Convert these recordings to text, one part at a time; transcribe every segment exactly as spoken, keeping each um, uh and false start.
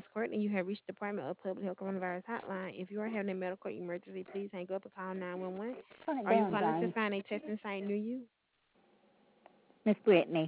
is Courtney. You have reached the Department of Public Health Coronavirus Hotline. If you are having a medical emergency, please hang up and call nine one one. Turn it Are you down, calling to James. find a testing site near you? Miss Brittany.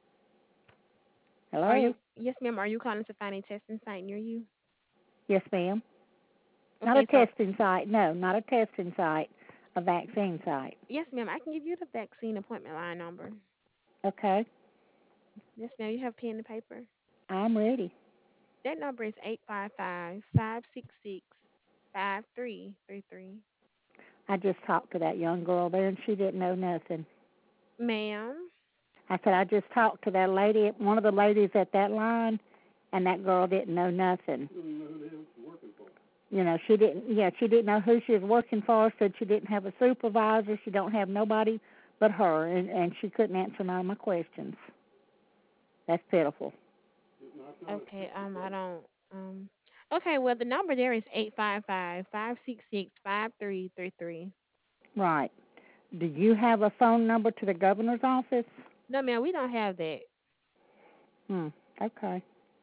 Are Hello? you yes, ma'am? Are you calling to find a testing site near you? Yes, ma'am. Not a Okay, so testing site. No, not a testing site. A vaccine site. yes, ma'am. I can give you the vaccine appointment line number. Okay. Yes, ma'am. You have pen and paper. I'm ready. That number is eight five five, five six six, five three three three. I just talked to that young girl there, and she didn't know nothing. Ma'am. I said, I just talked to that lady, one of the ladies at that line, and that girl didn't know nothing. You know, she didn't, yeah, she didn't know who she was working for, said she didn't have a supervisor, she don't have nobody but her, and, and she couldn't answer none of my questions. That's pitiful. Okay, um, I don't um okay, well the number there is eight five five, five six six, five three three three. Right. Do you have a phone number to the governor's office? No ma'am, we don't have that. Hmm, okay.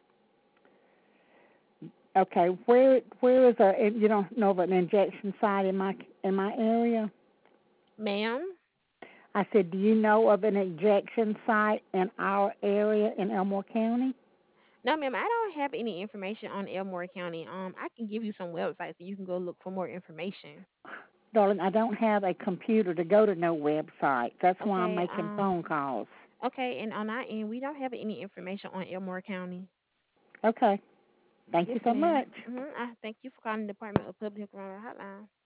Okay, where where is a, you don't know of an injection site in my in my area? Ma'am? I said, do you know of an injection site in our area in Elmore County? No ma'am, I don't have any information on Elmore County. Um I can give you some websites and you can go look for more information. Darling, I don't have a computer to go to no website. That's why I'm Okay, making um phone calls. okay, and on our end we don't have any information on Elmore County. Okay. Thank Yes, you so ma'am. much. Mhm. I thank you for calling the Department of Public Health Hotline.